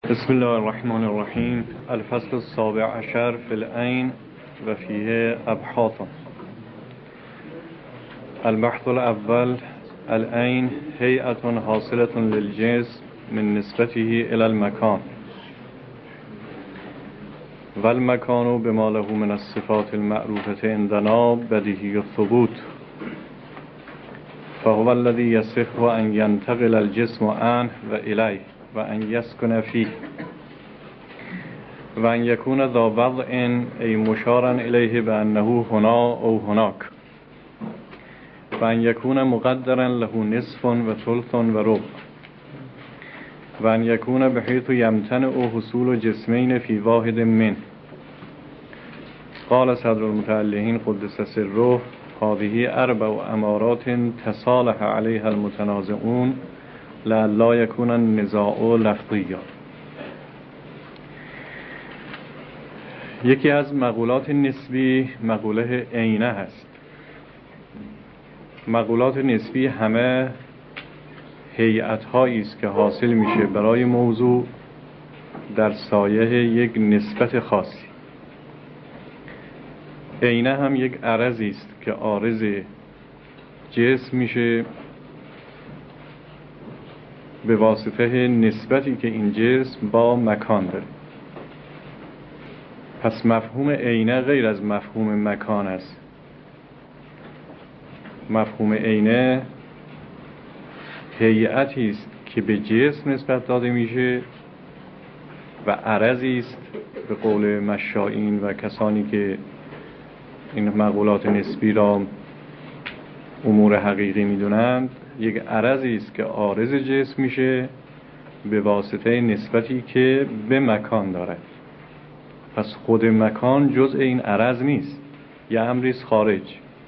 بسم الله الرحمن الرحیم. الفصل السابع عشر فی العین و فیه ابحاث. البحث الاول: العین هیئة حاصلة للجسم من نسبته الى المکان و المکان بما له من الصفات المعروفة عندنا بدیهی الثبوت، فهو الذي يصح ان ينتقل الجسم عنه و الیه و ان یسکن فیه و ان یکون ذا وضع ای مشارا الیه بانه هنا او هناک و ان یکون مقدرا له نصف و ثلث و ربع و ان یکون بحیث یمتنع حصول جسمین فی واحد من. قال صدر المتعلقین قدس سره: هذه اربع امارات تصالح علیها المتنازعون لئلا یکون النزاع لفظیا. یکی از مقولات نسبی مقوله عینه هست. مقولات نسبی همه هیئت‌هایی است که حاصل میشه برای موضوع در سایه یک نسبت خاصی. عینه هم یک عرضی است که عارض جسم میشه به واسطه نسبتی که این جسم با مکان داره. پس مفهوم عینه غیر از مفهوم مکان است. مفهوم عینه هیئتی است که به جسم نسبت داده میشه و عرضی است به قول مشائین و کسانی که این مقولات نسبی را امور حقیقی میدونند، یک عرضی است که عارض جسم میشه به واسطه نسبتی که به مکان دارد. پس خود مکان جزء این عرض نیست، یه امری است خارج.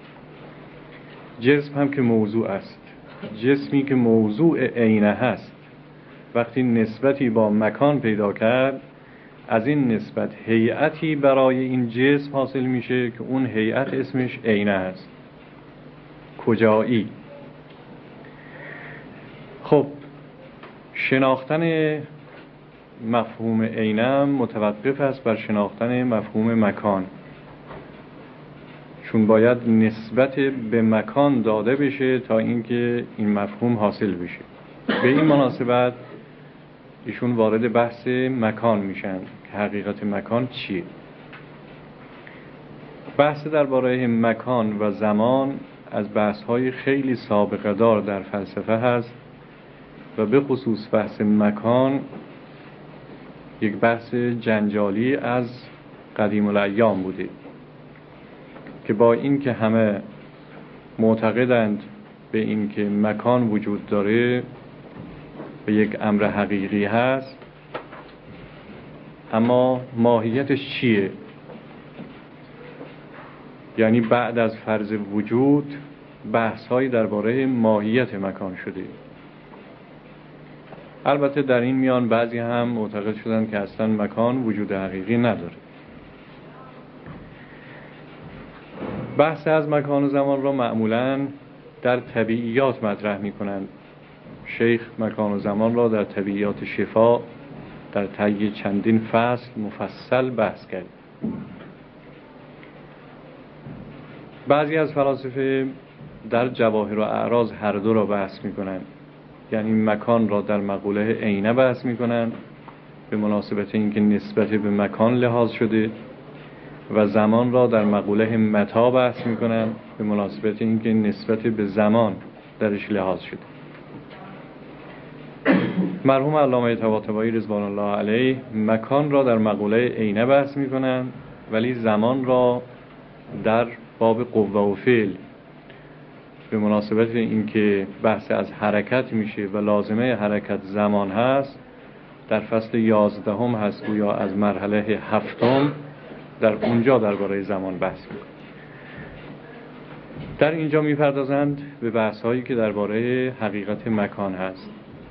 جسم هم که موضوع است. جسمی که موضوع عینه هست وقتی نسبتی با مکان پیدا کرد، از این نسبت هیئتی برای این جسم حاصل میشه که اون هیئت اسمش عینه است. کجایی؟ خب شناختن مفهوم عینه متوقف است بر شناختن مفهوم مکان، چون باید نسبت به مکان داده بشه تا اینکه این مفهوم حاصل بشه. به این مناسبت ایشون وارد بحث مکان میشن که حقیقت مکان چیه. بحث درباره مکان و زمان از بحث‌های خیلی سابقه دار در فلسفه هست و به خصوص بحث مکان یک بحث جنجالی از قدیم الایام بوده که با این که همه معتقدند به این که مکان وجود داره و یک امر حقیقی هست، اما ماهیتش چیه؟ یعنی بعد از فرض وجود بحث‌هایی درباره ماهیت مکان شده. البته در این میان بعضی هم معتقد شدن که اصلا مکان وجود حقیقی نداره. بحث از مکان و زمان را معمولاً در طبیعیات مطرح می‌کنند. شیخ مکان و زمان را در طبیعیات شفا در طی چندین فصل مفصل بحث کرد. بعضی از فلاسفه در جواهر و اعراض هر دو را بحث می‌کنند. یعنی مکان را در مقوله عینه بحث می‌کنند به مناسبت اینکه نسبت به مکان لحاظ شده، و زمان را در مقوله متا بحث می‌کنند به مناسبت اینکه نسبت به زمان درش لحاظ شده. مرحوم علامه طباطبایی رضوان الله علیه مکان را در مقوله عینه بحث می‌کنند، ولی زمان را در باب قوه و فعل به مناسبت اینکه بحث از حرکت میشه و لازمه حرکت زمان هست، در فصل 11 هست گویا از مرحله 7 در اونجا درباره زمان بحث میکنه. در اینجا میپردازند به بحث هایی که درباره حقیقت مکان هست.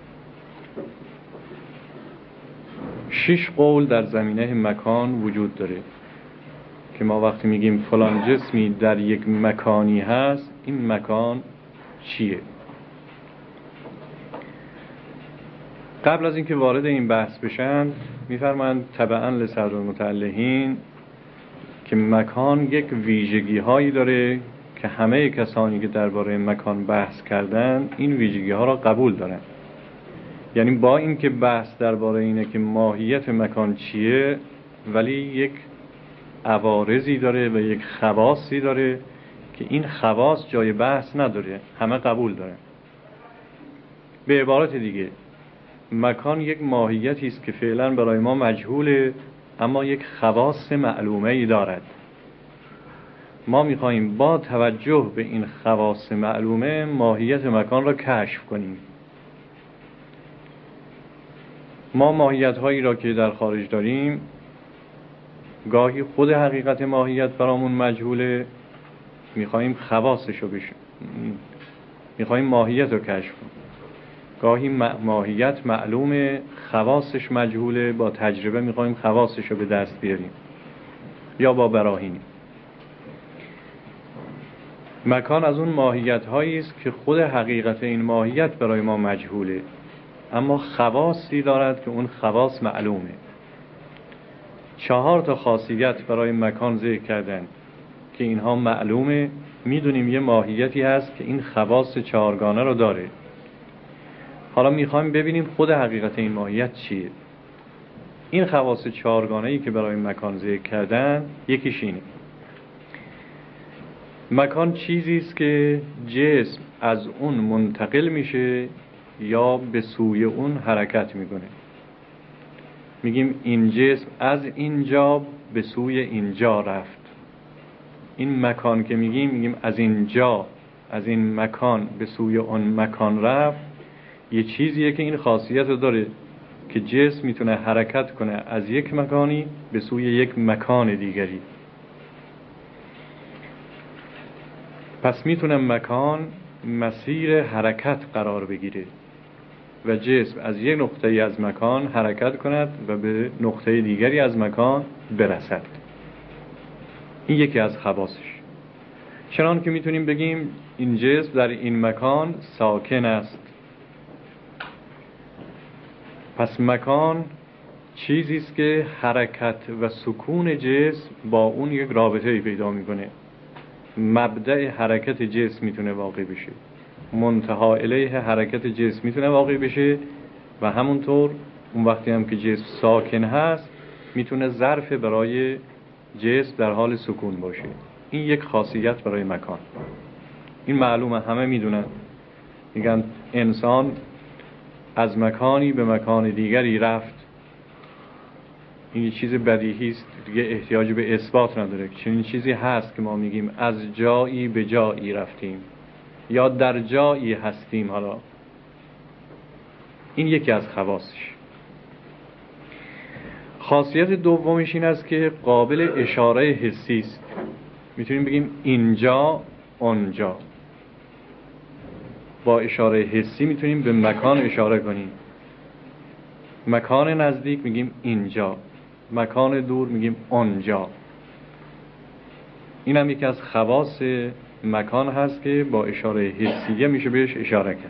6 قول در زمینه مکان وجود داره که ما وقتی میگیم فلان جسمی در یک مکانی هست، این مکان چیه؟ قبل از اینکه وارد این بحث بشن میفرمایند تبعا لصدرالمتعلقین که مکان یک ویژگی هایی داره که همه کسانی که درباره مکان بحث کردن این ویژگی ها را قبول دارن. یعنی با اینکه بحث درباره اینه که ماهیت مکان چیه، ولی یک عوارضی داره و یک خواصی داره که این خواص جای بحث نداره، همه قبول دارن. به عبارت دیگه مکان یک ماهیتی است که فعلا برای ما مجهوله، اما یک خواص معلومه ای دارد. ما میخواییم با توجه به این خواص معلومه ماهیت مکان را کشف کنیم. ما ماهیت هایی را که در خارج داریم، گاهی خود حقیقت ماهیت برامون مجهوله، میخواییم خواصش رو میخواییم ماهیت رو کشف کنیم. گاهی ماهیت معلومه، خواصش مجهوله، با تجربه میخواییم خواصش رو به دست بیاریم یا با براهین. مکان از اون ماهیت هایی است که خود حقیقت این ماهیت برای ما مجهوله، اما خواصی دارد که اون خواص معلومه. 4 خاصیت برای مکان ذکر کردن که اینها معلومه. میدونیم یه ماهیتی هست که این خواص 4 گانه رو داره. حالا میخوایم ببینیم خود حقیقت این ماهیت چیه. این خواص 4 گانه‌ای که برای مکان ذکر کردن، یکیش اینه: مکان چیزی است که جسم از اون منتقل میشه یا به سوی اون حرکت میکنه. میگیم این جسم از اینجا به سوی اینجا رفت. این مکان که میگیم از اینجا، از این مکان به سوی اون مکان رفت، یه چیزیه که این خاصیت رو داره که جسم میتونه حرکت کنه از یک مکانی به سوی یک مکان دیگری. پس میتونه مکان مسیر حرکت قرار بگیره و جسم از یک نقطه از مکان حرکت کند و به نقطه دیگری از مکان برسد. این یکی از خواصش. چنان که میتونیم بگیم این جسم در این مکان ساکن است. پس مکان چیزی است که حرکت و سکون جسم با اون یک رابطه پیدا میکنه. مبدأ حرکت جسم میتونه واقع بشه، منتها الیه حرکت جسم میتونه واقع بشه، و همونطور اون وقتی هم که جسم ساکن هست میتونه ظرف برای جسم در حال سکون باشه. این یک خاصیت برای مکان. این معلومه، همه میدونن. میگن انسان از مکانی به مکان دیگری رفت. این یه چیز بدیهی است، دیگه احتیاج به اثبات نداره. چنین چیزی هست که ما میگیم از جایی به جایی رفتیم یا در جایی هستیم. حالا این یکی از خواصش. خاصیت دومش این است که قابل اشاره حسی است. میتونیم بگیم اینجا، اونجا. با اشاره حسی میتونیم به مکان اشاره کنیم. مکان نزدیک میگیم اینجا، مکان دور میگیم اونجا. این هم یکی از خواص مکان هست که با اشاره حسیه میشه بهش اشاره کرد.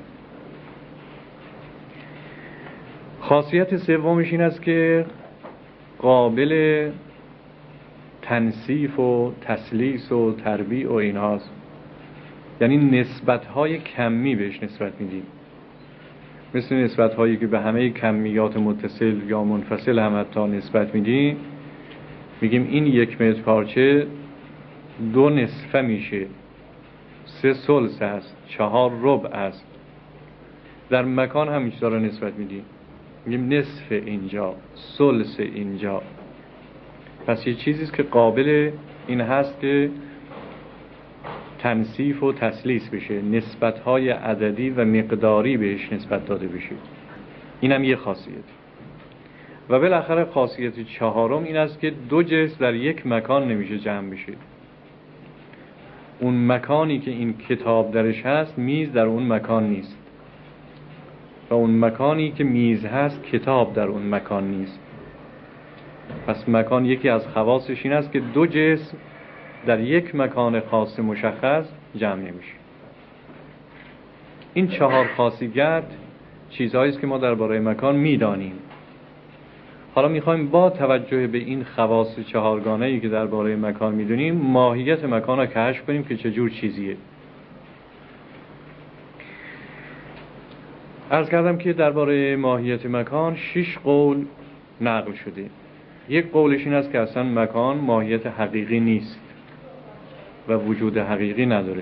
خاصیت سومش این است که قابل تنصیف و تسلیس و تربیع و اینهاست. یعنی نسبت‌های کمی بهش نسبت میدیم، مثل نسبت‌هایی که به همه کمیات متصل یا منفصل هم حتی نسبت میدیم. میگیم این 1 متر پارچه 2 نصفه میشه، 3 ثلث است، 4 ربع است. در مکان هم اینجا رو نسبت میدیم، میگیم نصف اینجا، ثلث اینجا. پس یه چیزیست که قابل این هست که تنصیف و تسلیس بشه، نسبت‌های عددی و مقداری بهش نسبت داده بشه. اینم یه خاصیت. و بالاخره خاصیت 4 این است که 2 جسم در یک مکان نمیشه جمع بشه. اون مکانی که این کتاب درش هست، میز در اون مکان نیست، و اون مکانی که میز هست، کتاب در اون مکان نیست. پس مکان یکی از خواصش این است که 2 جسم در یک مکان خاص مشخص جمع نمیشه. این 4 خاصیت چیزهایی است که ما درباره مکان میدانیم. حالا میخوایم با توجه به این خواص چهارگانه‌ای که درباره مکان میدونیم ماهیت مکان را کشف کنیم که چجور چیزیه. عرض کردم که درباره ماهیت مکان 6 قول نقل شده. یک قولش این است که اصلا مکان ماهیت حقیقی نیست و وجود حقیقی نداره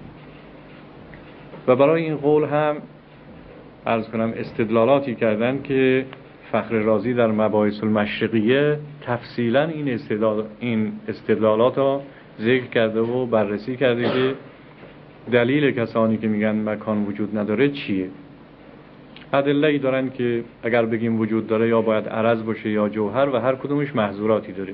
و برای این قول هم عرض کنم استدلالاتی کردن که فخر رازی در مباحث المشرقیه تفصیلا این استدلالات را ذکر کرده و بررسی کرده که دلیل کسانی که میگن مکان وجود نداره چیه. ادله‌ای دارن که اگر بگیم وجود داره یا باید عرض باشه یا جوهر و هر کدومش محظوراتی داره.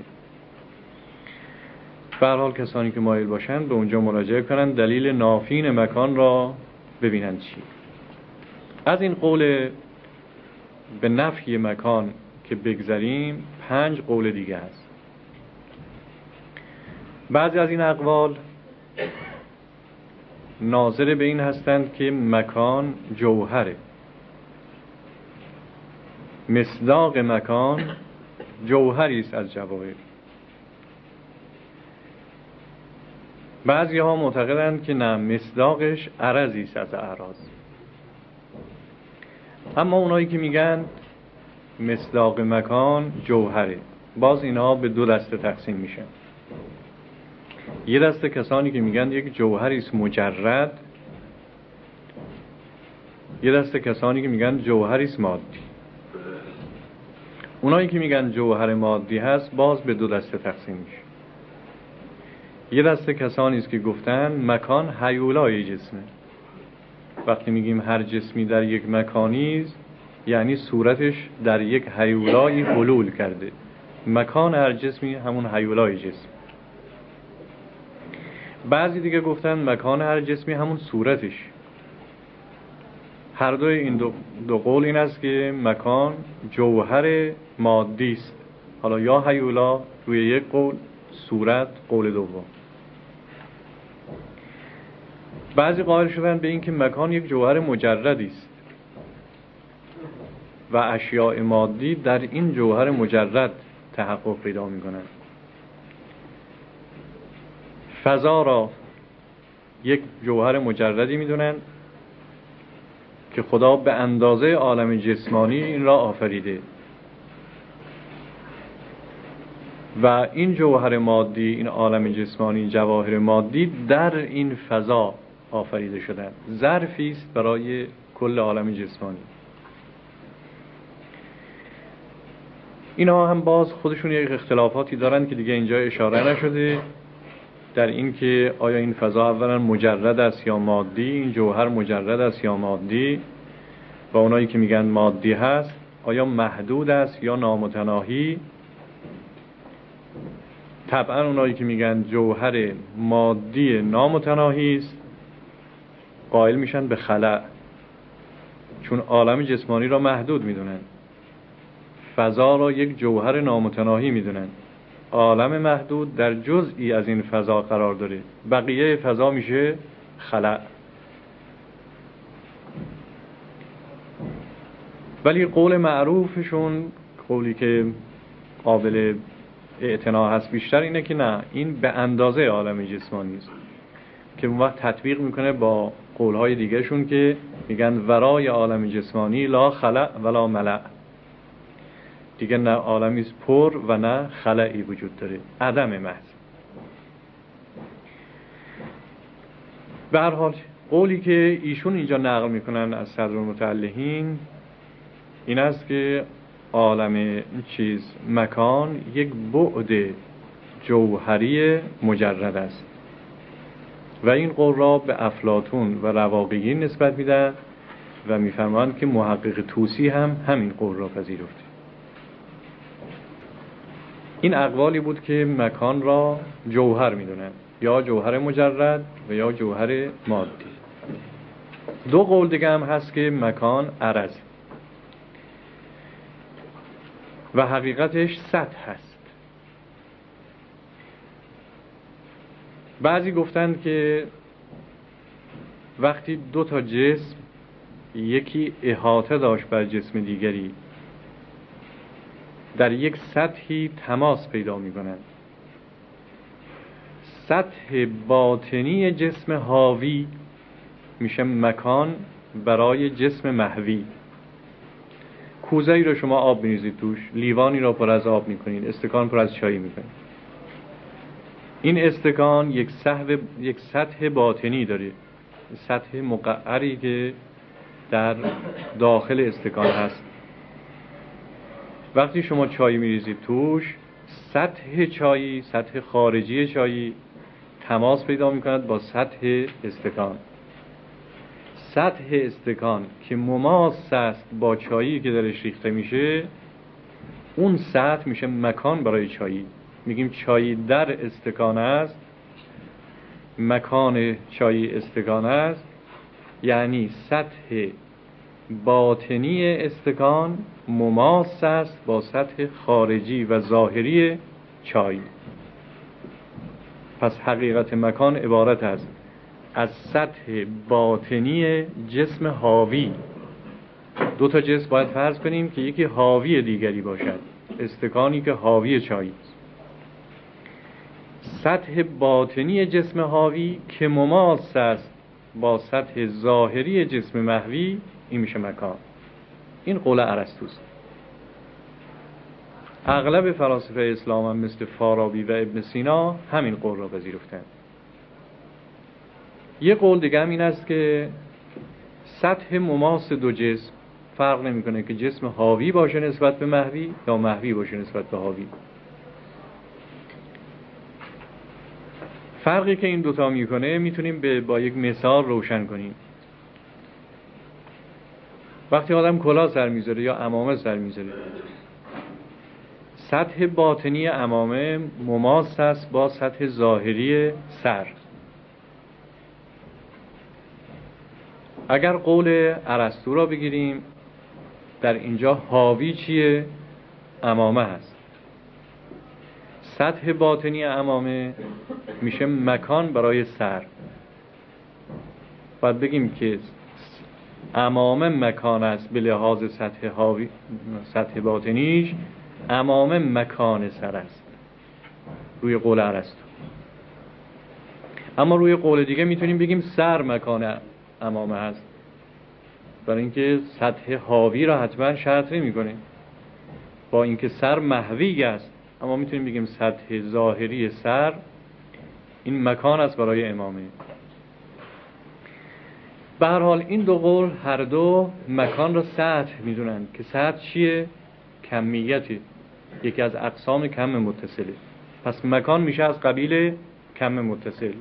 به هر حال کسانی که مایل باشن به اونجا مراجعه کنن دلیل نافین مکان را ببینن چیه. از این قول به نفی مکان که بگذریم 5 قول دیگه هست. بعضی از این اقوال ناظر به این هستند که مکان جوهره، مصداق مکان جوهری است از جواهر. بعضی ها معتقدند که نه، مصداقش عرضی است از اعراض. اما اونایی که میگن مصداق مکان جوهره، باز اینها به 2 دسته تقسیم میشن. یه دسته کسانی که میگن یک جوهری است مجرد، یه دسته کسانی که میگن جوهری است مادی. اونایی که میگن جوهر مادی هست باز به 2 دسته تقسیم میشه. یه دسته کسانی است که گفتن مکان هیولای جسمه. وقتی میگیم هر جسمی در یک مکانی است یعنی صورتش در یک هیولایی حلول کرده. مکان هر جسمی همون هیولای جسم. بعضی دیگه گفتن مکان هر جسمی همون صورتش. هر دوی این دو قول این است که مکان جوهر مادی است. حالا یا هیولا روی یک قول، صورت قول دوم. بعضی قائل شدن به این که مکان یک جوهر مجردی است و اشیاء مادی در این جوهر مجرد تحقق پیدا می‌کنند. فضا را یک جوهر مجردی می‌دونن که خدا به اندازه عالم جسمانی این را آفریده و این جوهر مادی، این عالم جسمانی، جواهر مادی در این فضا آفریده شدند. ظرفی است برای کل عالم جسمانی. اینها هم باز خودشون یک اختلافاتی دارن که دیگه اینجا اشاره نشده در این که آیا این فضا اولا مجرد است یا مادی، این جوهر مجرد است یا مادی، و اونایی که میگن مادی هست آیا محدود است یا نامتناهی. طبعا اونایی که میگن جوهر مادی نامتناهی است قائل میشن به خلأ، چون عالم جسمانی را محدود میدونن، فضا را یک جوهر نامتناهی میدونن. عالم محدود در جزئی از این فضا قرار داره، بقیه فضا میشه خلأ. ولی قول معروفشون، قولی که قابل اعتنا هست بیشتر، اینه که نه، این به اندازه عالم جسمانی است، که اون وقت تطبیق میکنه با قولهای دیگه شون که میگن ورای عالم جسمانی لا خلأ ولا ملأ. دیگه نه عالمی است پر و نه خلأی وجود داره، عدم محض. به هر حال قولی که ایشون اینجا نقل میکنن از صدرالمتعلحین این است که عالم مکان یک بعد جوهری مجرد است و این قول را به افلاطون و رواقیین نسبت میدن و میفرمایند که محقق طوسی هم همین قول را پذیرفته. این اقوالی بود که مکان را جوهر میدونن، یا جوهر مجرد و یا جوهر مادی. 2 قول دیگه هم هست که مکان عرض و حقیقتش سطح هست. بعضی گفتند که وقتی 2 تا جسم یکی احاطه داشت بر جسم دیگری، در یک سطحی تماس پیدا می‌کنند. سطح باطنی جسم حاوی میشه مکان برای جسم محوی. کوزه‌ای رو شما آب می‌ریزید توش، لیوانی را پر از آب می‌کنید، استکان پر از چای می‌کنید. این استکان یک سطح باطنی داره، سطح مقعری که در داخل استکان هست. وقتی شما چای می‌ریزید توش، سطح چایی، سطح خارجی چایی تماس پیدا می‌کند با سطح استکان. سطح استکان که مماس است با چایی که درش ریخته میشه، اون سطح میشه مکان برای چایی. میگیم چایی در استکان است، مکان چایی استکان است، یعنی سطح باطنی استکان مماس است با سطح خارجی و ظاهری چای. پس حقیقت مکان عبارت است از سطح باطنی جسم حاوی. دو تا جسم باید فرض کنیم که یکی حاوی دیگری باشد، استکانی که حاوی چای است. سطح باطنی جسم حاوی که مماس است با سطح ظاهری جسم محوی، این میشه مکان. این قول ارسطوست. اغلب فلاسفه اسلام هم مثل فارابی و ابن سینا همین قول را پذیرفتند. یه قول دیگه هم این است که سطح مماس دو جسم فرق نمیکنه که جسم حاوی باشه نسبت به محوی یا محوی باشه نسبت به حاوی. فرقی که این دوتا میکنه میتونیم با یک مثال روشن کنیم. وقتی آدم کلاه سر میذاره یا عمامه سر میذاره، سطح باطنی عمامه مماس است با سطح ظاهری سر. اگر قول ارسطو را بگیریم، در اینجا حاوی چیه؟ عمامه هست. سطح باطنی عمامه میشه مکان برای سر. باید بگیم که عمامه مکان است به لحاظ سطح باطنیش، عمامه مکان سر است روی قول ارسطو. اما روی قول دیگه میتونیم بگیم سر مکان عمامه هست، برای اینکه سطح حاوی را حتما شرط نمی‌کنه، با اینکه سر محوی است، اما میتونیم بگیم سطح ظاهری سر این مکان است برای عمامه. به هر حال این دو قول هر دو مکان را سطح میدونن که سطح چیه؟ کمیتی، یکی از اقسام کم متصله. پس مکان میشه از قبیل کم متصل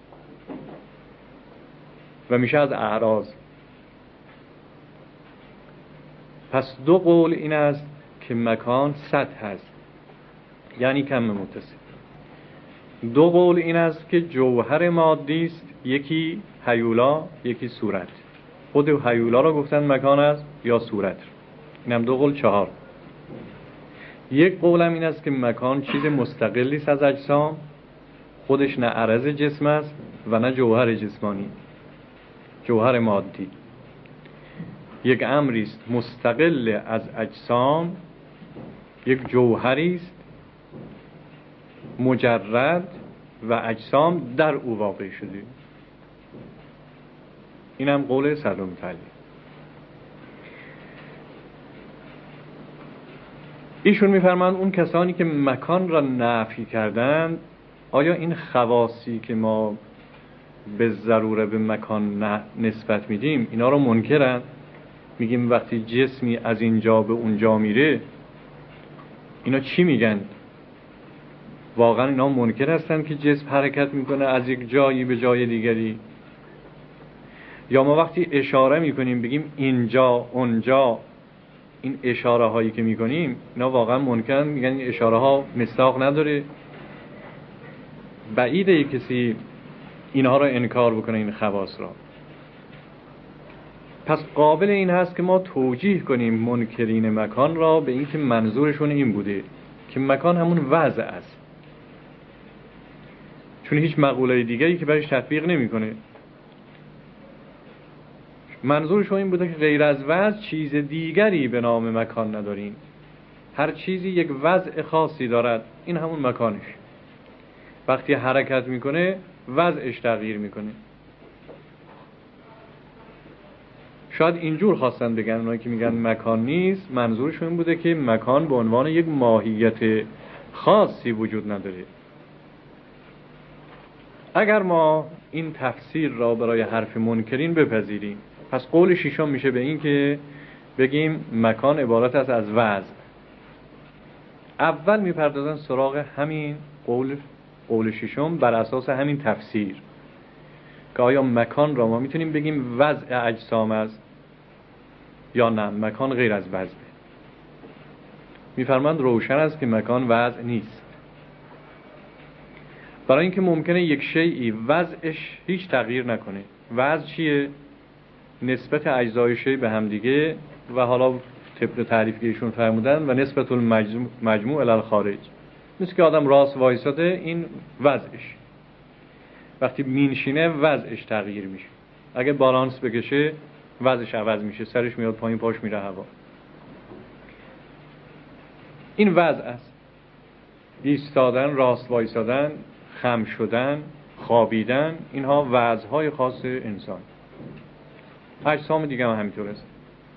و میشه از اعراض. پس دو قول این است که مکان سطح هست، یعنی کم متصل. دو قول این است که جوهر مادی است، یکی هیولا یکی صورت. خود هیولا را گفتن مکان است یا صورت. اینم دو قول. چهار. یک قولم این است که مکان چیز مستقلی است از اجسام، خودش نه عرض جسم است و نه جوهر جسمانی، جوهر مادی. یک امری است مستقل از اجسام، یک جوهری است مجرد و اجسام در او واقع شده. اینم قول صدر متعلی. ایشون میفرمایند اون کسانی که مکان را نفی کردند، آیا این خواصی که ما به ضروره به مکان نسبت میدیم اینا رو منکرن؟ میگیم وقتی جسمی از اینجا به اونجا میره، اینا چی میگن؟ واقعا اینا منکر هستن که جسم حرکت میکنه از یک جایی به جای دیگری؟ یا ما وقتی اشاره میکنیم بگیم اینجا اونجا، این اشاره هایی که میکنیم اینا واقعا منکرن؟ میگن این اشاره ها مصداق نداره. بعیده کسی اینها را انکار بکنه، این خواص را. پس قابل این هست که ما توجیه کنیم منکرین مکان را به اینکه منظورشون این بوده که مکان همون وضع است، چون هیچ مقوله دیگری که برش تطبیق نمیکنه. منظورشون این بوده که غیر از وضع چیز دیگری به نام مکان نداریم. هر چیزی یک وضع خاصی دارد، این همون مکانش. وقتی حرکت میکنه وضعش تغییر میکنه. شاید اینجور خواستن بگن اونایی که میگن مکان نیست، منظورشون این بوده که مکان به عنوان یک ماهیت خاصی وجود نداره. اگر ما این تفسیر را برای حرف منکرین بپذیریم، پس قول ششم میشه به این که بگیم مکان عبارت است از وضع. اول میپردازن سراغ همین قول ششم بر اساس همین تفسیر که آیا مکان را ما میتونیم بگیم وضع اجسام است یا نه، مکان غیر از وضع. میفرماند روشن است که مکان وضع نیست، برای اینکه ممکنه یک شیئی وضعش هیچ تغییر نکنه. وضع چیه؟ نسبت اجزای شیء به هم دیگه و حالا طبق تعریفی که ایشون فرمودن و نسبت المجموع الی الخارج. مثل که آدم راست وایساده، این وضعش. وقتی مینشینه وضعش تغییر میشه. اگه بالانس بکشه وضعش عوض میشه، سرش میاد پایین، پاش میره هوا. این وضع است. ایستادن، راست وایسادن، خم شدن، خوابیدن، اینها وضعهای خاص انسان. اجسام دیگه هم همینطور است.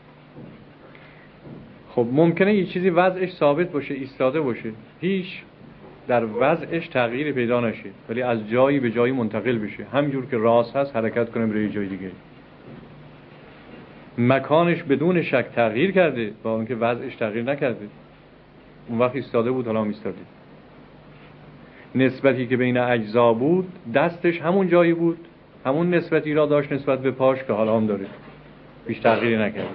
خب ممکنه یه چیزی وضعش ثابت باشه، ایستاده باشه، هیچ در وضعش تغییری پیدا نشه، ولی از جایی به جایی منتقل بشه، همینجور که راست هست حرکت کنه بره یه جای دیگه. مکانش بدون شک تغییر کرده با اینکه وضعش تغییر نکرده. اون وقت ایستاده بود، حالا هم ایستاده. نسبتی که بین اجزا بود، دستش همون جایی بود، همون نسبتی را داشت نسبت به پاش که حالا هم داره، هیچ تغییری نکرده.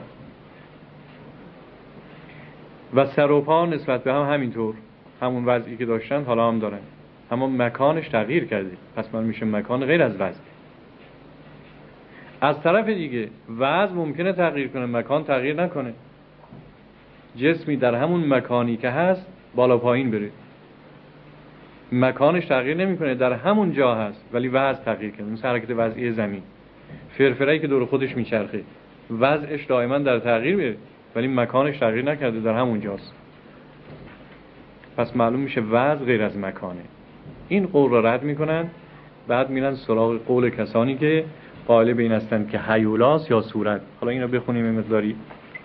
و سر و پا نسبت به هم همینطور، همون وضعی که داشتن حالا هم دارن، اما مکانش تغییر کرده. پس من میشه مکان غیر از وضع. از طرف دیگه وضع ممکنه تغییر کنه، مکان تغییر نکنه. جسمی در همون مکانی که هست بالا پایین بره، مکانش تغییر نمیکنه، در همون جا هست ولی وضع تغییر کرده. مثل حرکت وضعی زمین، فرفره‌ای که دور خودش میچرخه، وضعش دائما در تغییر میره ولی مکانش تغییر نکرده، در همون جاست. پس معلوم میشه وضع غیر از مکانه. این قول را رد میکنن، بعد میرن سراغ قول کسانی که قائل به این هستند که هیولاست یا صورت. حالا اینا بخونیم این مقداری.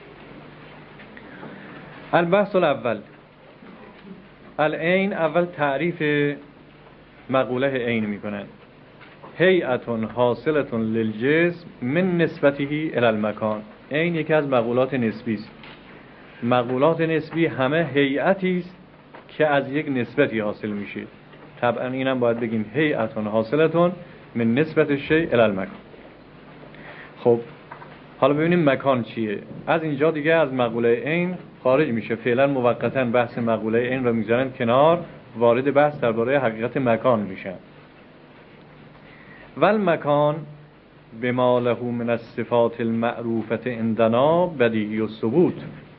البحث الاول العین. اول تعریف مقوله عین میکنن. هیئتون حاصلتون للجسم من نسبته الی المکان. عین یکی از مقولات نسبی است. مقولات نسبی همه هیئتی است که از یک نسبتی حاصل میشه. طبعا اینم باید بگیم هیئتون حاصلتون من نسبت شیء الی المکان. خب حالا ببینیم مکان چیه. از اینجا دیگه از مقوله عین خارج میشه. فعلا موقتا بحث مقوله عین رو میذارن کنار، وارد بحث درباره حقیقت مکان میشن. والمکان بما له من الصفات المعروفه عندنا بدیهی الثبوت.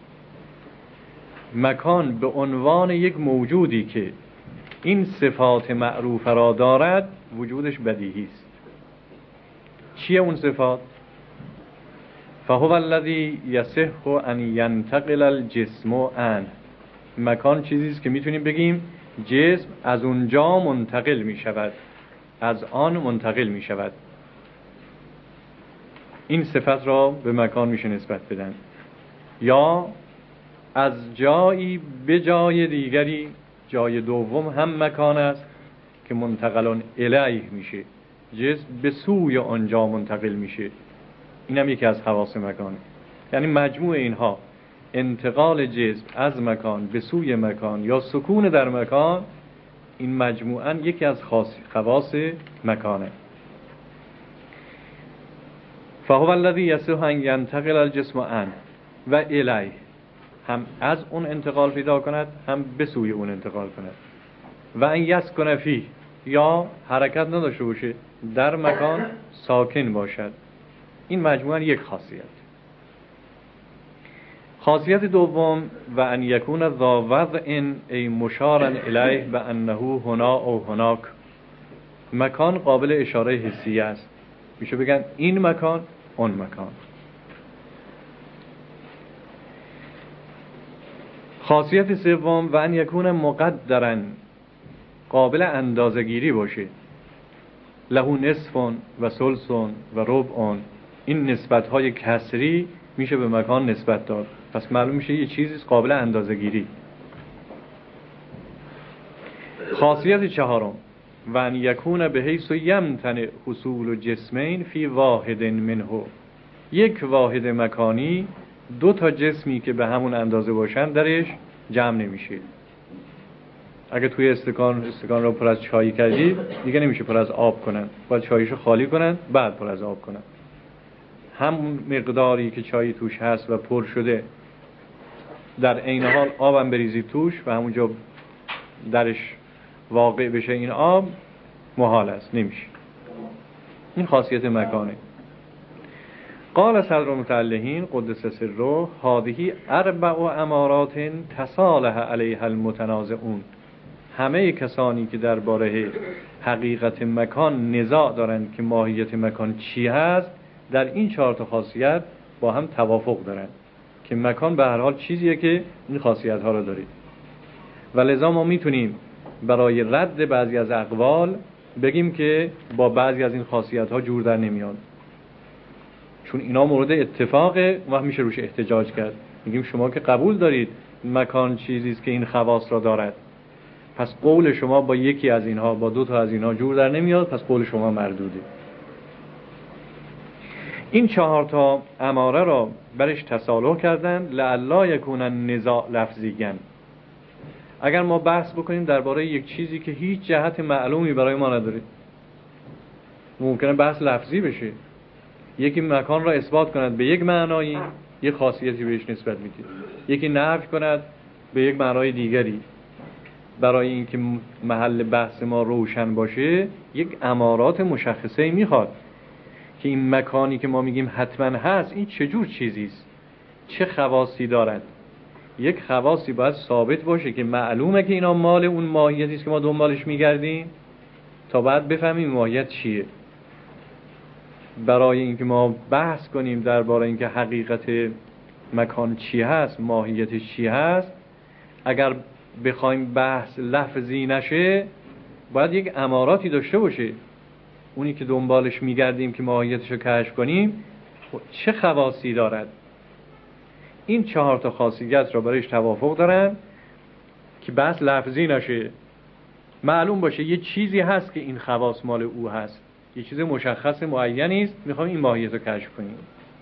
مکان به عنوان یک موجودی که این صفات معروفه را دارد وجودش بدیهی است. چیه اون صفات؟ فهو الذی یصح ان ینتقل الجسم عنه. مکان چیزی است که میتونیم بگیم جسم از اونجا منتقل میشود، از آن منتقل میشود. این صفت را به مکان میشه نسبت بدن. یا از جایی به جای دیگری، جای دوم هم مکان است که منتقلون الیه میشه، جسم به سوی آنجا منتقل میشه. اینم یکی از خواص مکانه. یعنی مجموع اینها، انتقال جسم از مکان به سوی مکان یا سکون در مکان، این مجموعاً یکی از خواص مکانه. فهو الذی یصح ان ینتقل الجسم عنه و الیه. هم از اون انتقال پیدا کند، هم به سوی اون انتقال کند. و ان یسکن فیه، یا حرکت نداشته باشه، در مکان ساکن باشد. این مجموعاً یک خاصیت. خاصیت دوم و ان یکون ذا وضع ای مشارا الیه و انه هنا او هناک. مکان قابل اشاره حسی است، میشه بگن این مکان اون مکان. خاصیت سوم و ان یکون مقدرا، قابل اندازه‌گیری باشه. له نصف و ثلث و ربع، این نسبت‌های کسری میشه به مکان نسبت داد، پس معلوم میشه یه چیزی قابل اندازه‌گیری. خاصیت چهارم و ان یکون به حیث یمتنع حصول جسمین فی واحد منه، یک واحد مکانی دو تا جسمی که به همون اندازه باشن درش جمع نمیشه. اگه توی استکان رو پر از چای کردید دیگه نمیشه پر از آب کنن، باید چایشو خالی کنن بعد پر از آب کنن. همون مقداری که چای توش هست و پر شده در عین حال آبم بریزید توش و همونجا درش واقع بشه این آب، محال است، نمیشه. این خاصیت مکانه. قال صدر المتعلقین قدس سره هذه اربع امارات تصالح علیها المتنازعون، همه کسانی که درباره حقیقت مکان نزاع دارند که ماهیت مکان چی هست، در این چهار تا خاصیت با هم توافق دارند که مکان به هر حال چیزیه که این خاصیت ها رو داره. و لذا ما میتونیم برای رد بعضی از اقوال بگیم که با بعضی از این خاصیت ها جور در نمیاد، چون اینا مورد اتفاقه و میشه روش احتجاج کرد. میگیم شما که قبول دارید مکان چیزیست که این خواص را دارد، پس قول شما با یکی از اینها، با دو تا از اینها جور در نمیاد، پس قول شما مردوده. این چهار تا اماره را برش تصالح کردن لعلا یکون النزاع لفظیاً. اگر ما بحث بکنیم درباره یک چیزی که هیچ جهت معلومی برای ما نداره، ممکنه بحث لفظی بشه. یکی مکان را اثبات کند به یک معنایی، یک خاصیتی بهش نسبت میده، یکی نفی کند به یک معنای دیگری. برای اینکه محل بحث ما روشن باشه یک امارات مشخصه میخواد که این مکانی که ما میگیم حتما هست این چجور چیزیست، چه خواصی دارد. یک خواصی باید ثابت باشه که معلومه که اینا مال اون ماهیتی است که ما دنبالش میگردیم، تا بعد بفهمیم ماهیت چیه. برای اینکه ما بحث کنیم درباره اینکه حقیقت مکان چی هست، ماهیتش چی هست، اگر بخوایم بحث لفظی نشه باید یک اماراتی داشته باشه. اونی که دنبالش میگردیم که ماهیتش رو کشف کنیم چه خواصی دارد. این چهار تا خاصیت را برایش توافق دارن که بحث لفظی نشه، معلوم باشه یه چیزی هست که این خواص مال او هست، یه چیز مشخص معینی است، میخوایم این ماهیت رو کشف کنیم.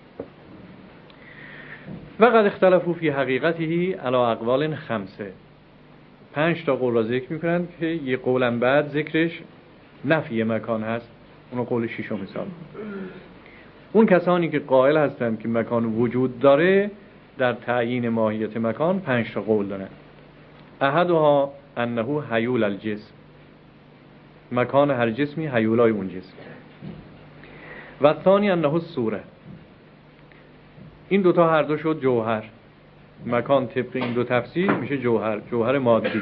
و قد اختلفوا فی حقیقته علی اقوال خمسه، 5 تا قول را ذکر میکنند که یه قولم بعد ذکرش نفی مکان هست، اونو قول 6 مثال. اون کسانی که قائل هستند که مکان وجود داره در تعیین ماهیت مکان 5 تا قول دارن. احدها انه حیول الجسم، مکان هر جسمی حیولای اون جسم. و ثانی انه الصوره، این دوتا هر دو شد جوهر. مکان طبق این دو تفسیر میشه جوهر، جوهر مادی.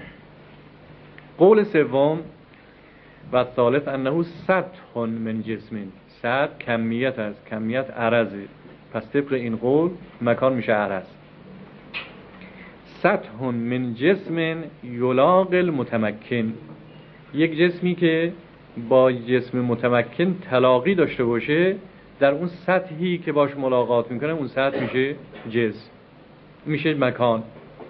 قول سوم و ثالث انه سطح من جسم، سطح کمیت است، کمیت عرضه، پس طبق این قول مکان میشه عرض. سطح من جسم یلاق المتمکن، یک جسمی که با جسم متمکن تلاقی داشته باشه در اون سطحی که باش ملاقات میکنه، اون سطح میشه جسم، میشه مکان.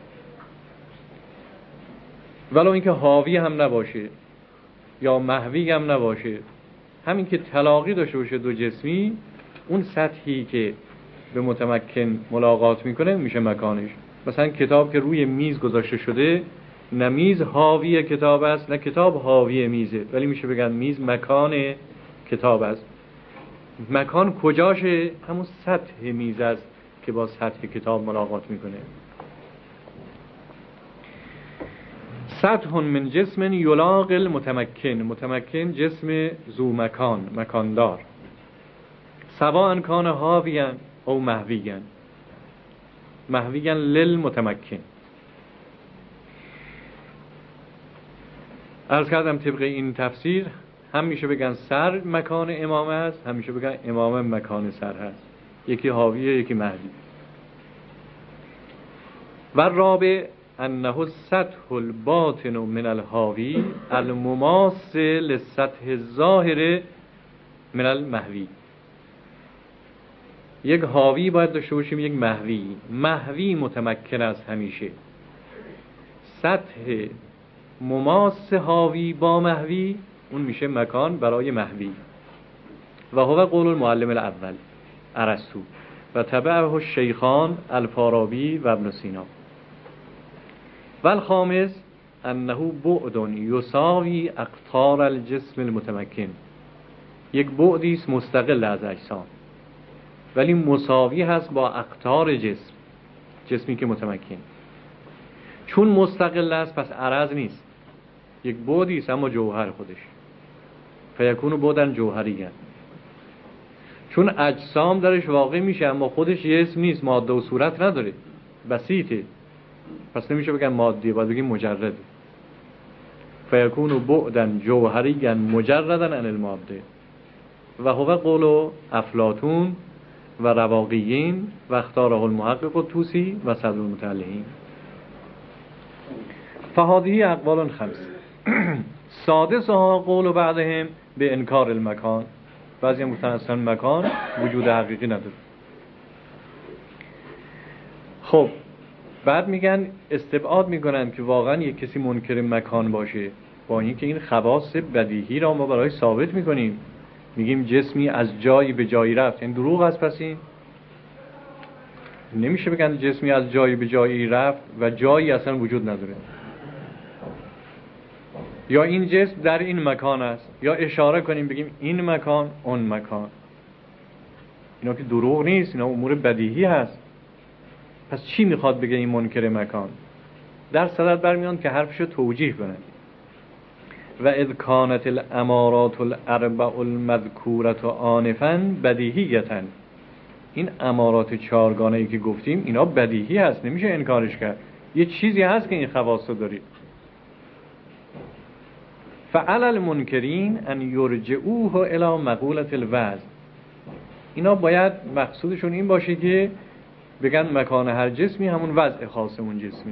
ولو اینکه حاوی هم نباشه یا محوی هم نباشه، همین که تلاقی داشته باشه دو جسمی، اون سطحی که به متمکن ملاقات میکنه میشه مکانش. مثلا کتاب که روی میز گذاشته شده، نه میز حاوی کتاب است نه کتاب حاوی میزه، ولی میشه بگن میز مکان کتاب است. مکان کجاشه؟ همون سطح میز است که با سطح کتاب ملاقات میکنه. سطح من جسم یلاق المتمکن، متمکن جسم ذو مکان، مکاندار. سواء کان حاویاً او محویاً، محویاً للمتمکن. عرض کردم طبق این تفسیر هم میشه بگن سر مکان امامه است، هم میشه بگن امامه مکان سر هست، یکی حاویه یکی محوی. و رابع انه السطح الباطن من الحاوی المماس للسطح الظاهر من المحوی. یک حاوی باید داشته باشیم، یک محوی. محوی متمکن است همیشه. سطح مماس حاوی با محوی اون میشه مکان برای محوی. و هو قول المعلم الاول ارسطو و تبعه الشیخان الفارابی و ابن سینا. و الخامس انه بعد یساوی اقطار الجسم المتمکن. یک بعدی است مستقل از اجسام ولی مساوی هست با اقطار جسم، جسمی که متمکن. چون مستقل است پس عرض نیست، یک بعدی است اما جوهر خودش. فیکون بعدن جوهریه. چون اجسام درش واقع میشه اما خودش جسم نیست، ماده و صورت نداره، بسیطه، پس نمیشه بگن مادیه، باید بگیم مجرده. فیکون بعدن جوهریه مجردن عن الماده. و هو قول افلاطون و رواقیین و اختاره المحقق الطوسی و صدر المتعلقین. فهذه اقوال خمس. سادسها قول بعضهم به انکار المکان. بعضی هم گفتن اصلا مکان وجود حقیقی نداره. خب بعد میگن استبعاد میکنن که واقعا یک کسی منکر مکان باشه، با اینکه این خواص بدیهی را ما برای ثابت میکنیم. میگیم جسمی از جایی به جایی رفت، این دروغ است. پس این نمیشه بگن جسمی از جایی به جایی رفت و جایی اصلا وجود نداره. یا این جسم در این مکان است، یا اشاره کنیم بگیم این مکان اون مکان. اینا که دروغ نیست، اینا امور بدیهی هست. پس چی میخواد بگه این منکر مکان؟ در صدد برمیان که حرفشو توجیه کنن. و اذ کانت الامارات الاربع المذکورة آنفا بدیهیتا. این امارات چهارگانه‌ای که گفتیم اینا بدیهی هست، نمیشه انکارش کرد. یه چیزی هست که این خواص داره. فعلى المنکرین ان یرجعوه الی مقولة الوضع. اینا باید مقصودشون این باشه که بگن مکان هر جسمی همون وضع خاص اون جسمی.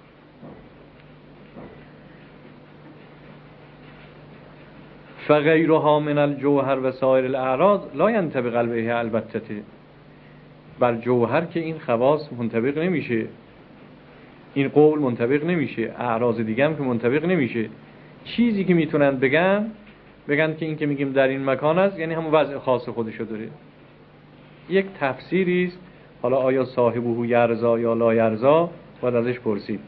فغیرها من الجوهر و سایر الاعراض لا ينطبق علیه البته. بر جوهر که این خواص منطبق نمیشه، این قول منطبق نمیشه، اعراض دیگه هم که منطبق نمیشه. چیزی که میتونن بگن که این که میگیم در این مکان است یعنی همون وضع خاص خودشو داره. یک تفسیری است، حالا آیا صاحبه یرضا یا لا یرضا باید ازش پرسید.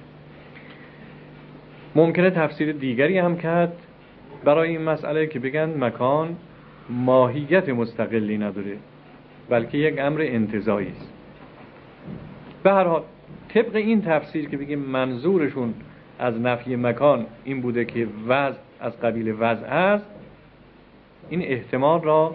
ممکنه تفسیر دیگری هم کرد برای این مسئله که بگن مکان ماهیت مستقلی نداره بلکه یک امر انتزاعی است. به هر حال طبق این تفسیر که بگیم منظورشون از نفی مکان این بوده که وضع از قبیل وضع است، این احتمال را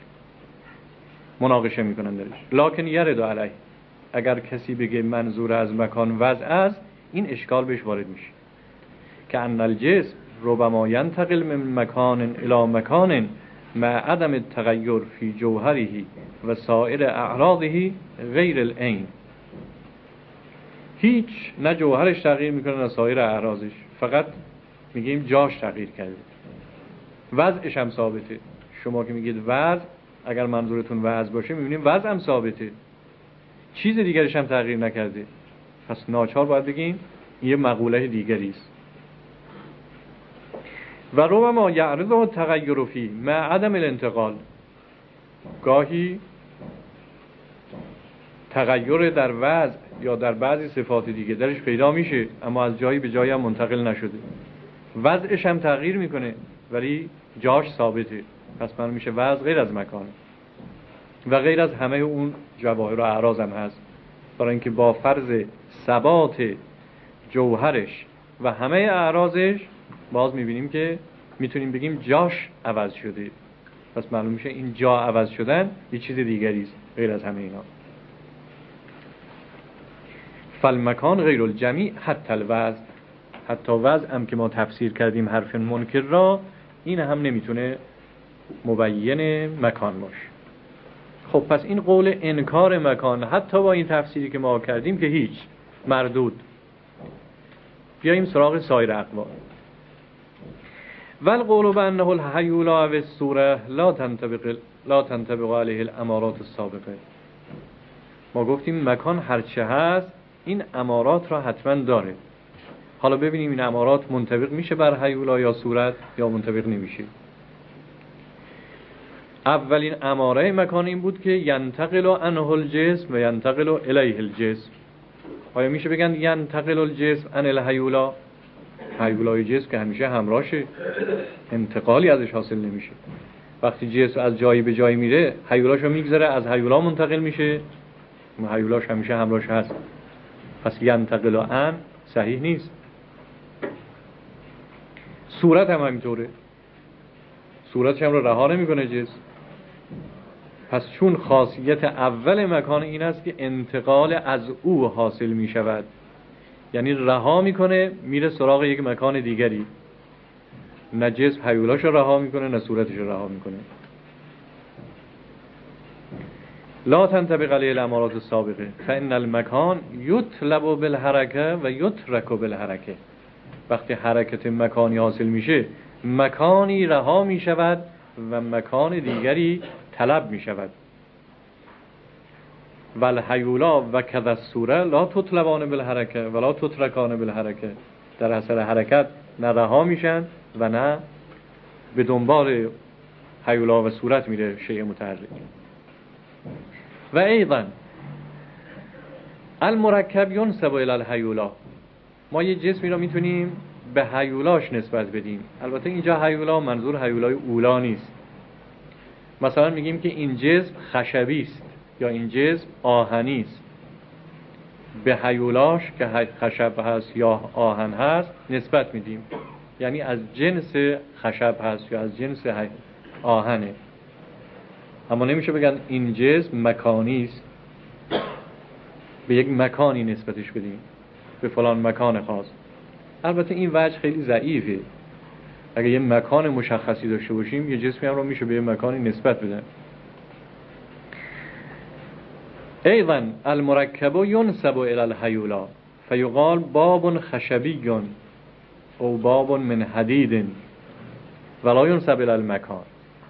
مناقشه میکنن درش. لکن یرد علیه، اگر کسی بگه منظور از مکان وضع است، این اشکال بهش وارد میشه که ان الجسم ربما ينتقل من مکان الی مکان مع عدم التغیر فی جوهره و سایر اعراضه غیر العین. هیچ نه جوهرش تغییر میکنه نه سایر اعراضش، فقط میگیم جاش تغییر کرده، وضعش هم ثابته. شما که میگید وضع، اگر منظورتون وضع باشه میبینیم وضع هم ثابته، چیز دیگرش هم تغییر نکرده. پس ناچار باید بگیم یه مقوله دیگری است. و ربما یعرض التغیر فی مع عدم الانتقال. گاهی تغییر در وضع یا در بعضی صفات دیگه درش پیدا میشه اما از جایی به جایی هم منتقل نشده، وضعش هم تغییر میکنه ولی جاش ثابته. پس من میشه وضع غیر از مکان و غیر از همه اون جواهر و اعراض هم هست، برای اینکه با فرض ثبات جوهرش و همه اعراضش باز میبینیم که میتونیم بگیم جاش عوض شده. پس معلوم میشه این جا عوض شدن یه چیز دیگری است غیر از همه اینا. فالمکان غیر الجمیع حتی الوضع. حتی وضع هم که ما تفسیر کردیم حرف منکر را، این هم نمیتونه مبین مکان باشه. خب پس این قول انکار مکان حتی با این تفسیری که ما کردیم که هیچ، مردود. بیاییم سراغ سایر اقوال. والقول بانه الهیولا و الصوره لا تنطبق علیه الامارات السابقه. ما گفتیم مکان هرچه هست این امارات را حتما داره. حالا ببینیم این امارات منطبق میشه بر هیولا یا صورت یا منطبق نمیشه. اولین اماره مکان این بود که ینتقل عنه الجسم و ینتقل الیه الجسم. آیا میشه بگن ینتقل الجسم عن الهیولا؟ هیولای جسم که همیشه همراهشه، انتقالی ازش حاصل نمیشه. وقتی جسم از جایی به جایی میره هیولاشو میگذره، از هیولا منتقل میشه، هیولاش همیشه همراهش هست. پس ینتقل عن صحیح نیست. صورت هم همینطوره، صورتش هم رو رها نمیکنه جسم. پس چون خاصیت اول مکان این است که انتقال از او حاصل می شود، یعنی رها میکنه میره سراغ یک مکان دیگری، نه جسم هیولاش رو رها میکنه نه صورتش رو رها میکنه. لا تنطبق علیه الامارات السابقه فان المکان یطلب بالحرکه و یترک بالحرکه. وقتی حرکت مکانی حاصل میشه مکانی رها میشود و مکان دیگری طلب میشود. والهیولا و کذا الصوره لا تطلبان بالحرکه ولا تترکان بالحرکه. در اثر حرکت نه رها میشن و نه به دنبال هیولا و صورت میره شیء متحرک. و ایضا المرکب ینسب الی الهیولا. ما یه جسمی را میتونیم به هیولاش نسبت بدیم. البته اینجا هیولا منظور هیولای اولا نیست. مثلا میگیم که این جسم خشبی است یا این جسم آهنی است. به هیولاش که خشب هست یا آهن هست نسبت میدیم، یعنی از جنس خشب هست یا از جنس آهنه. اما نمیشه بگن این جسم مکانی است، به یک مکانی نسبتش بدیم، به فلان مکان خاص. البته این وجه خیلی ضعیفه. اگه یه مکان مشخصی داشته باشیم یه جسمی هم رو میشه به یه مکانی نسبت بدن. ایضا المرکب ینسب الی الهیولا فیقال باب خشبی او باب من حدید ولا ینسب الی المکان.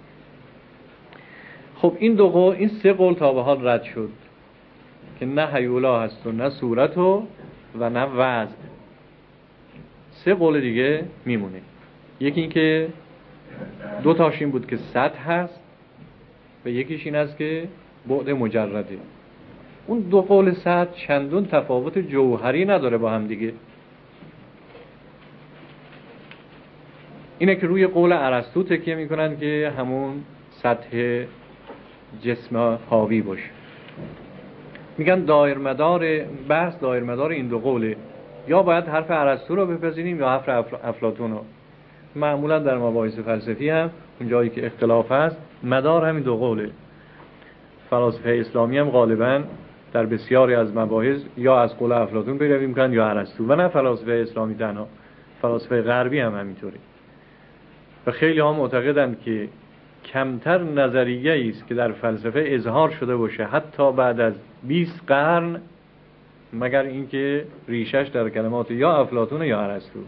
خب این سه قول تا به حال رد شد که نه هیولا هست و نه صورت و نه وزن. سه قول دیگه میمونه. یکی این که دو تاش این بود که سطح هست و یکیش این است که بعد مجرده. اون دو قول سطح چندون تفاوت جوهری نداره با هم دیگه. اینه که روی قول ارسطو تکیه میکنن که همون سطح جسم حاوی باشه. میگن دایرمدار بحث دایرمدار این دو قوله، یا باید حرف ارسطو رو بپذیریم یا حرف افلاطون رو. معمولا در مباحث فلسفی هم اون جایی که اختلاف هست مدار همین دو قوله. فلاسفه اسلامی هم غالبا در بسیاری از مباحث یا از قول افلاطون پیروی میکنن یا ارسطو، و نه فلاسفه اسلامی تنها، فلاسفه غربی هم همینطوره. و خیلی ها معتقدند که کمتر نظریه‌ای است که در فلسفه اظهار شده باشه حتی بعد از 20 قرن مگر اینکه ریشش در کلمات یا افلاطون یا ارسطو.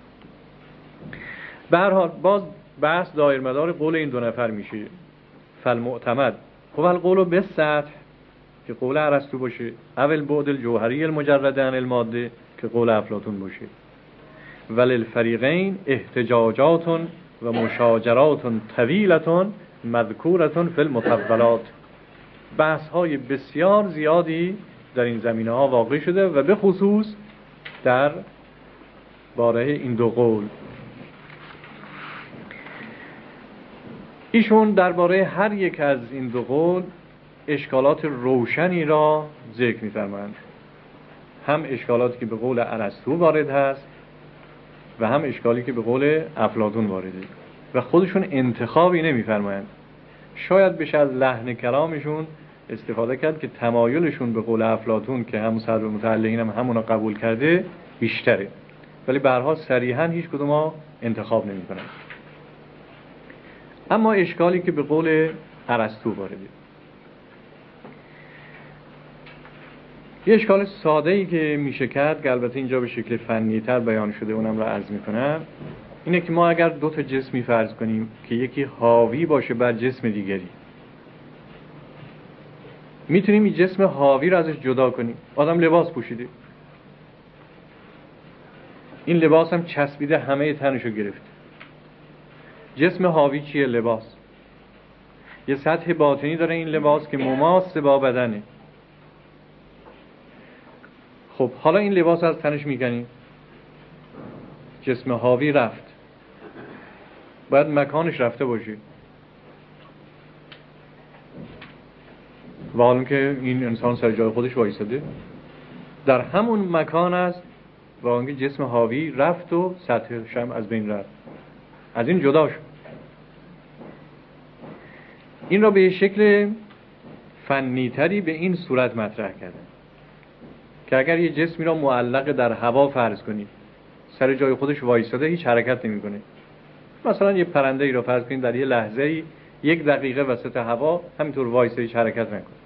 به هر حال باز بحث دایرمدار قول این دو نفر میشه. فالمعتمد هو القول بالسطح که قول ارسطو باشه، اول بعد الجوهری المجرد عن الماده که قول افلاطون باشه. وللفریقین احتجاجات و مشاجرات طویلة مذکورة فی المطولات. بحث های بسیار زیادی در این زمینه ها واقع شده و به خصوص در باره این دو قول. ایشون درباره هر یک از این دو قول اشکالات روشنی را ذکر می‌فرمایند. هم اشکالاتی که به قول ارسطو وارد هست و هم اشکالی که به قول افلاطون وارده و خودشون انتخابی نمی‌فرمایند. شاید بشه از لحن کلامشون استفاده کرد که تمایلشون به قول افلاطون که همون صدر المتعلقین هم همونو قبول کرده بیشتره، ولی به هر حال صریحاً هیچ کدوم ها انتخاب نمی‌کنن. اما اشکالی که به قول ارسطو وارده، یه اشکال ساده ای که میشه کرد که البته اینجا به شکل فنی تر بیان شده، اونم رو عرض میکنم، اینه که ما اگر دو تا جسمی فرض کنیم که یکی حاوی باشه بر جسم دیگری، میتونیم این جسم حاوی رو ازش جدا کنیم. آدم لباس پوشیده، این لباس هم چسبیده همه تنشو گرفت. جسم حاوی چیه؟ لباس. یه سطح باطنی داره این لباس که مماس با بدنه. خب حالا این لباس از تنش میکنیم، جسم حاوی رفت، باید مکانش رفته باشه. و حالا که این انسان سر جای خودش وایساده در همون مکان است، و اونگه جسم حاوی رفت و سطحش هم از بین رفت، از این جدا شد. این را به شکل فنی تری به این صورت مطرح کردن که اگر یه جسمی را معلق در هوا فرض کنید، سر جای خودش وایساده، هیچ حرکت نمی‌کنه. مثلا یه پرنده ای را فرض کنید در یه لحظه‌ای 1 دقیقه وسط هوا همینطور وایساده، هیچ حرکت نمی‌کنه.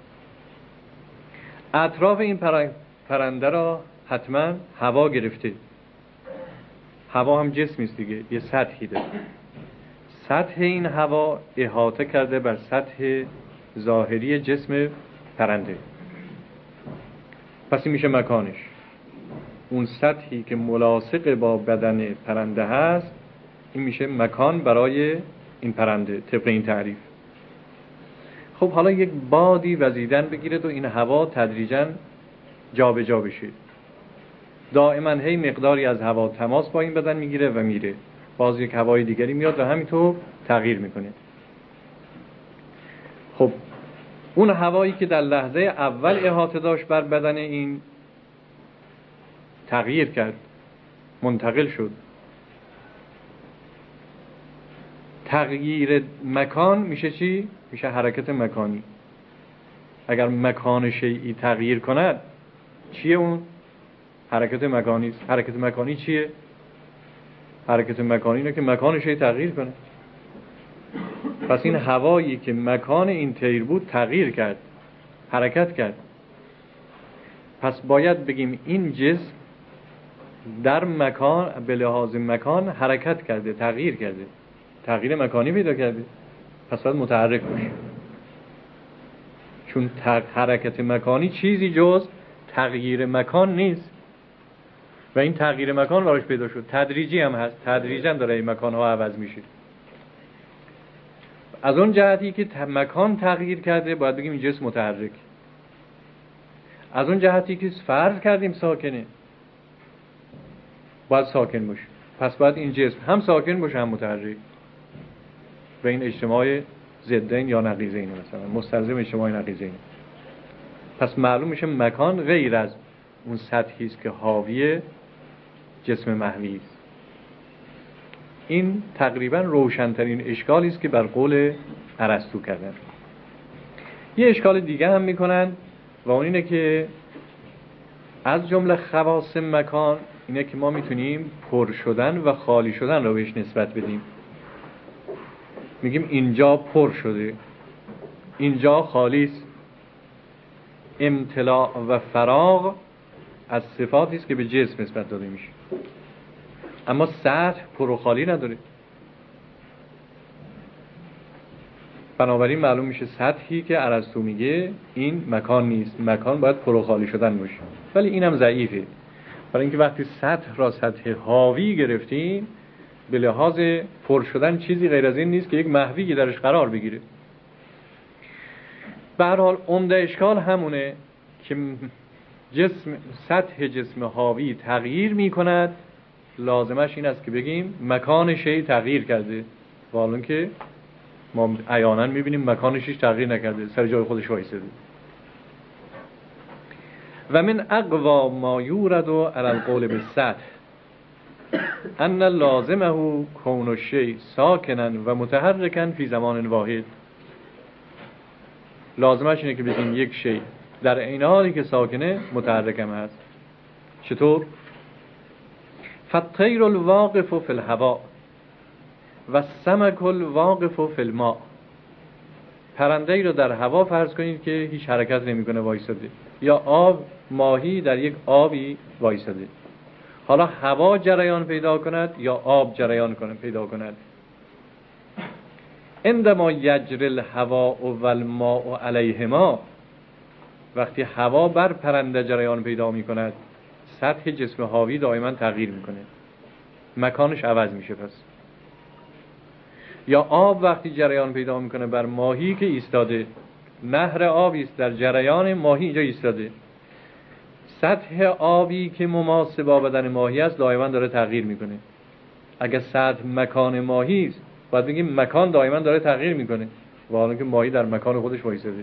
اطراف این پرنده را حتما هوا گرفته. هوا هم جسمی است دیگه، یه سطحی داره. سطح این هوا احاطه کرده بر سطح ظاهری جسم پرنده. پس این میشه مکانش. اون سطحی که ملاصق با بدن پرنده هست، این میشه مکان برای این پرنده طبق این تعریف. خب حالا یک بادی وزیدن بگیرد و این هوا تدریجاً جابجا بشه. دائما هی مقداری از هوا تماس با این بدن میگیره و میره، باز یک هوای دیگری میاد و همینطور تغییر میکنه. خب اون هوایی که در لحظه اول احاطه داشت بر بدن این، تغییر کرد، منتقل شد. تغییر مکان میشه چی؟ میشه حرکت مکانی. اگر مکان شیئی تغییر کند، چیه اون؟ حرکت مکانی است. حرکت مکانی چیه؟ حرکت مکانی اینه که مکان شیئی تغییر کنه. پس این هوایی که مکان این طیر بود تغییر کرد، حرکت کرد. پس باید بگیم این جسم در مکان به لحاظ مکان حرکت کرده، تغییر کرده، تغییر مکانی پیدا کرده. پس باید متحرک باشه، چون حرکت مکانی چیزی جز تغییر مکان نیست و این تغییر مکان براش پیدا شد. تدریجی هم هست، تدریجا داره این مکان ها عوض میشه. از اون جهتی که مکان تغییر کرده باید بگیم این جسم متحرک. از اون جهتی که فرض کردیم ساکنه، باید ساکن باشه. پس باید این جسم هم ساکن باشه هم متحرک. و این اجتماع ضدین یا نقیضین، مثلا مستلزم اجتماع نقیضین. پس معلوم میشه مکان غیر از اون سطحی است که حاوی جسم محوی است. این تقریبا روشن‌ترین اشکالی است که بر قول ارسطو کردن. یه اشکال دیگه هم میکنن و اون اینه که از جمله خواص مکان اینه که ما میتونیم پر شدن و خالی شدن رو بهش نسبت بدیم. میگیم اینجا پر شده، اینجا خالی است. امتلاء و فراغ از صفاتی است که به جسم نسبت داده میشه، اما سطح پر و خالی نداره. بنابراین معلوم میشه سطحی که ارسطو میگه این مکان نیست. مکان باید پر و خالی شدن باشه. ولی اینم ضعیفه، برای اینکه وقتی سطح را سطح حاوی گرفتیم، به لحاظ پر شدن چیزی غیر از این نیست که یک محوی درش قرار بگیره. به هر حال عمده اشکال همونه که سطح جسم حاوی تغییر میکند، لازمش این است که بگیم مکان شی تغییر کرده، حالا که ما عیانا میبینیم مکانش تغییر نکرده، سر جای خودش وایساده. و من اقوا ما یورد علی القول بالسطح ان لازمه کون الشیء ساکنا و متحرکا فی زمان واحد. لازمش اینه که بگیم یک شی در عین حالی که ساکنه متحرک هم هست. چطور؟ فالطیر الواقف فی الهواء و السمك الواقف فی الماء. پرنده‌ای رو در هوا فرض کنید که هیچ حرکت نمی‌کنه، وایساده، یا آب، ماهی در یک آبی وایساده. حالا هوا جریان پیدا کند یا آب جریان پیدا کند. عندما یجری الهواء والماء علیهما، وقتی هوا بر پرنده جریان پیدا می‌کند، سطح جسم حاوی دائما تغییر می‌کنه، مکانش عوض میشه. پس یا آب وقتی جریان پیدا می‌کنه بر ماهی که ایستاده، نهر آبی است در جریان، ماهی اینجا ایستاده، سطح آبی که مماس با بدن ماهی است دائما داره تغییر می‌کنه. اگر سطح مکان ماهی است، باید بگیم مکان دائما داره تغییر می‌کنه، و حالا که ماهی در مکان خودش وایساده.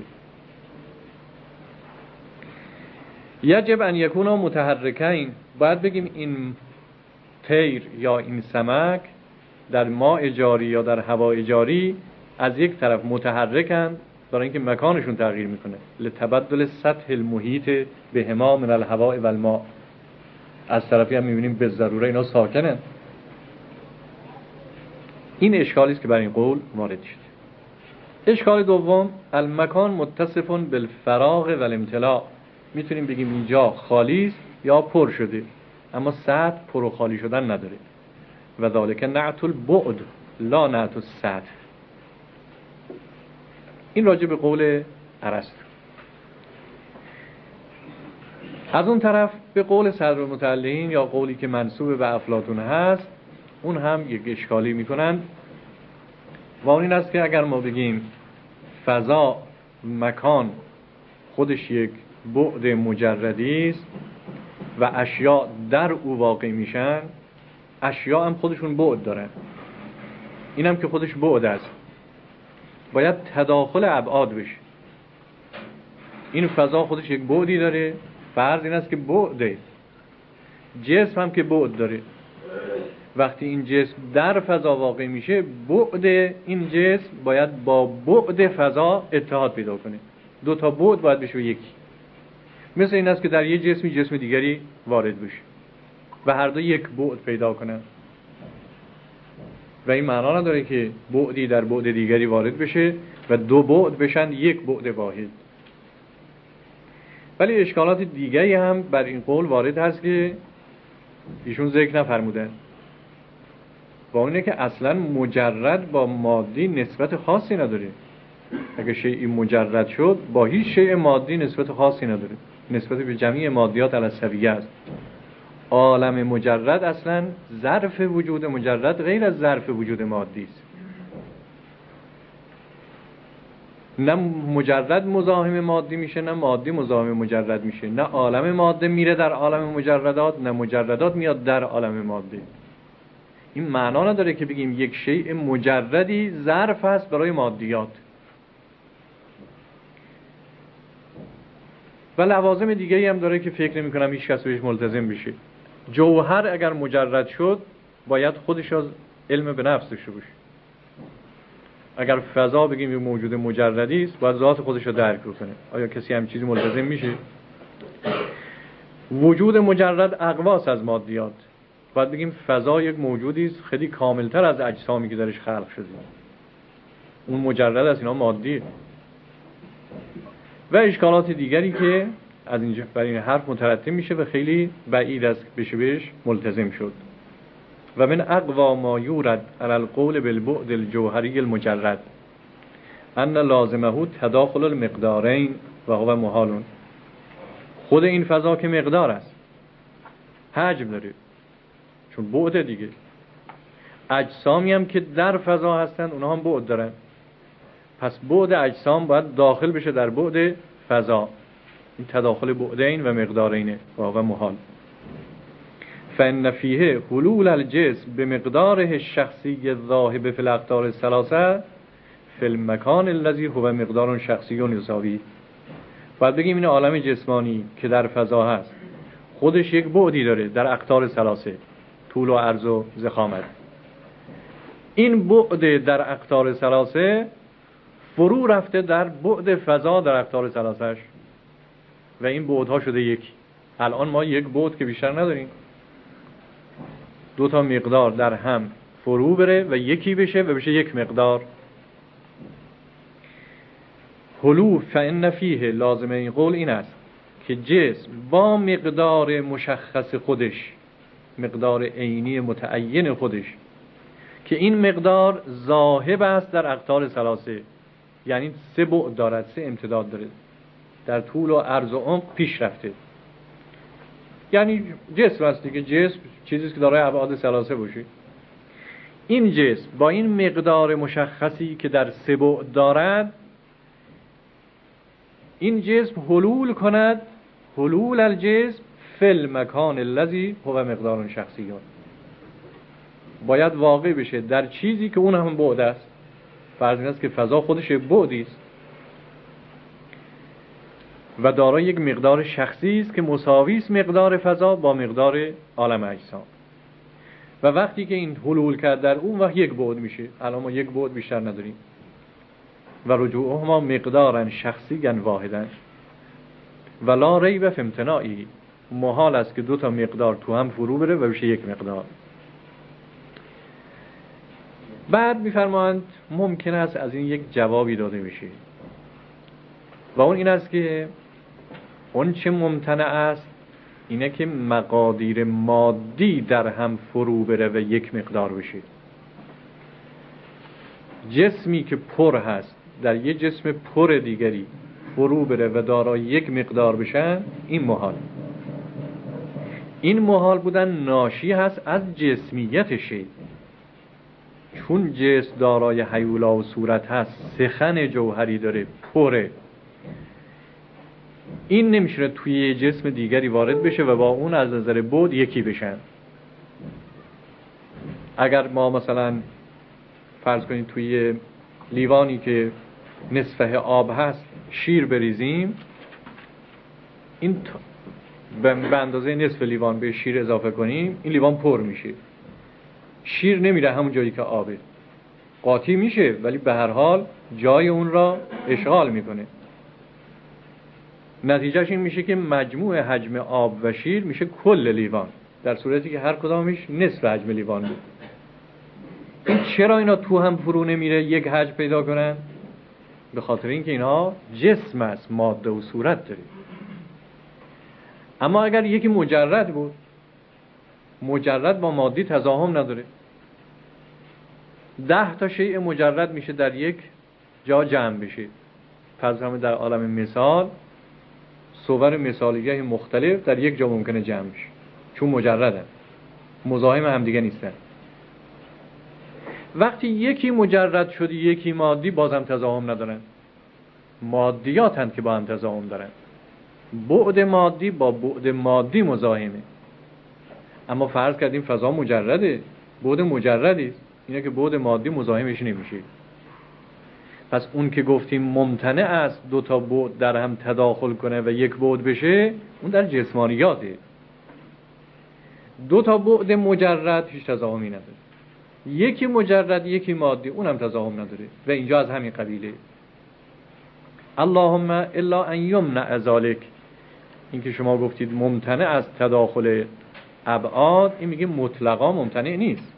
یجب ان یکونا متحرکین، باید بگیم این طیر یا این سمک در ماء جاری یا در هوای جاری از یک طرف متحرکن، برای اینکه مکانشون تغییر میکنه، لتبدل سطح المحیط بهما من الهواء والماء. از طرفی هم میبینیم به ضروره اینا ساکنن. این اشکالی است که برای این قول وارد شد. اشکال دوم، المکان متصف بالفراغ والامتلاء. میتونیم بگیم اینجا خالی است یا پر شده، اما سطح پر و خالی شدن نداره. و ذالک نعت البعد لا نعت السطح. این راجع به قول ارسطو. از اون طرف به قول صدرالمتعلین یا قولی که منسوب به افلاطون هست، اون هم یک اشکالی میکنن، و اون این است که اگر ما بگیم فضا، مکان خودش یک بعد مجردی است و اشیاء در او واقع میشن، اشیاء هم خودشون بعد دارن، این هم که خودش بعد است، باید تداخل ابعاد بشه. این فضا خودش یک بعدی داره، فرض این است که بعده. جسم هم که بعد داره، وقتی این جسم در فضا واقع میشه، بعد این جسم باید با بعد فضا اتحاد پیدا کنه. دو تا بعد باید بشه یکی. مثل این است که در یه جسمی جسم دیگری وارد بشه و هر دو یک بعد پیدا کنن، و این معنا نداره که بعدی در بعد دیگری وارد بشه و دو بعد بشن یک بعد واحد. ولی اشکالات دیگری هم بر این قول وارد هست که ایشون ذکر نفرمودن، و اونه که اصلا مجرد با مادی نسبت خاصی نداره. اگه شیئی مجرد شد با هیچ شیء مادی نسبت خاصی نداره، نسبت به جمعی مادیات علی السویه است. عالم مجرد اصلا ظرف وجود مجرد غیر از ظرف وجود مادی است. نه مجرد مزاحم مادی میشه، نه مادی مزاحم مجرد میشه، نه عالم ماده میره در عالم مجردات، نه مجردات میاد در عالم ماده. این معنا نداره که بگیم یک شیء مجردی ظرف است برای مادیات. و لوازم دیگه‌ای هم داره که فکر نمی‌کنم هیچ کس بهش ملتزم بشه. جوهر اگر مجرد شد باید خودش از علم به نفس داشته باشه. اگر فضا بگیم یه موجود مجردی است، باید ذات خودش رو درک کنه. آیا کسی هم چیزی ملتزم میشه؟ وجود مجرد اقواس از مادیات. باید بگیم فضا یک موجودی است خیلی کاملتر از اجسامی که درش خلق شده. اون مجرد از اینا مادیه. و اشکالات دیگری که از اینجا برای این حرف مترتب میشه و خیلی بعید است بشه بهش ملتزم شد. و من اقوا ما یورد علی القول بالبعد الجوهری المجرد ان لازمه تداخل المقدارین و هو محال. خود این فضا که مقدار است، حجم داره، چون بعد دیگه. اجسامی هم که در فضا هستن اونها هم بعد دارن، پس بعد اجسام باید داخل بشه در بعد فضا. این تداخل بعدین و مقدارینه و هو محال. فإن فیه حلول الجسم بمقداره الشخصی الذاهب فی الاقطار الثلاثه فی المکان الذی هو مقدار شخصی یساوی. باید بگیم این عالم جسمانی که در فضا هست خودش یک بعدی داره در اقطار ثلاثه، طول و عرض و ضخامت. این بعد در اقطار ثلاثه فرو رفته در بعد فضا در اقطار ثلاثه‌اش و این بعدها شده یک. الان ما یک بعد که بیشتر نداریم، دو تا مقدار در هم فرو بره و یکی بشه و بشه یک مقدار. حلول فإن فیه، لازمه این قول این است که جسم با مقدار مشخص خودش، مقدار عینی متعین خودش، که این مقدار ذاهب است در اقطار ثلاثه، یعنی 3 بعد دارد، 3 امتداد داره، در طول و عرض و عمق پیش رفته. یعنی جسم است دیگه، جسم چیزی که دارای ابعاد ثلاثه باشه. این جسم با این مقدار مشخصی که در 3 بعد دارد، این جسم حلول کند، حلول الجسم فی المکان الذی هو مقدار شخصی، باید واقع بشه در چیزی که اون هم بعد است. فرض این است که فضا خودش بعدی است و دارای یک مقدار شخصی است که مساوی است مقدار فضا با مقدار عالم اجسام. و وقتی که این حلول کرد در اون وقت یک بعد میشه. الان ما یک بعد بیشتر نداریم. و رجوعهما مقدارا شخصیا واحدا و لا ریب فی امتناعی، محال است که 2 تا مقدار تو هم فرو بره و بشه یک مقدار. بعد میفرمایند ممکن است از این یک جوابی داده بشه و اون این است که اون چه ممتنع است اینه که مقادیر مادی در هم فرو بره و یک مقدار بشه. جسمی که پر هست در یه جسم پر دیگری فرو بره و دارای یک مقدار بشن، این محال. این محال بودن ناشی هست از جسمیت شی، چون جسم دارای هیولا و صورت هست، سخن جوهری داره، پره، این نمیشه توی جسم دیگری وارد بشه و با اون از نظر بعد یکی بشن. اگر ما مثلا فرض کنید توی لیوانی که نصفه آب هست شیر بریزیم، این به اندازه نصف لیوان به شیر اضافه کنیم، این لیوان پر میشه. شیر نمیره همون جایی که آبه، قاطی میشه ولی به هر حال جای اون را اشغال میکنه. نتیجهش این میشه که مجموع حجم آب و شیر میشه کل لیوان، در صورتی که هر کدامش نصف حجم لیوان بود. این چرا اینا تو هم فرو نمیره یک حجم پیدا کنن؟ به خاطر اینکه اینها جسم است، ماده و صورت داره. اما اگر یکی مجرد بود، مجرد با مادی تزاحم نداره، 10 تا شیء مجرد میشه در یک جا جمع بشه. فرض کنید در عالم مثال صور مثالیه مختلف در یک جا ممکنه جمع بشه، چون مجردن، مزاحم هم دیگه نیستن. وقتی یکی مجرد شد یکی مادی، بازم تزاحم ندارن، مادیاتند که با هم تزاحم دارن. بعد مادی با بعد مادی مزاحمه. اما فرض کردیم فضا مجرده، بعد مجردی است، اینه که بعد مادی مزاحمش نمیشه. پس اون که گفتیم ممتنع است 2 تا بعد در هم تداخل کنه و یک بعد بشه، اون در جسمانیاته. 2 تا بعد مجرد هیچ تزاحمی نداره، یکی مجرد یکی مادی اونم تزاحم نداره و اینجا از همین قبیله. اللهم الا ان یمنع ذلک، این که شما گفتید ممتنع از تداخل ابعاد، این میگه مطلقا ممتنع نیست.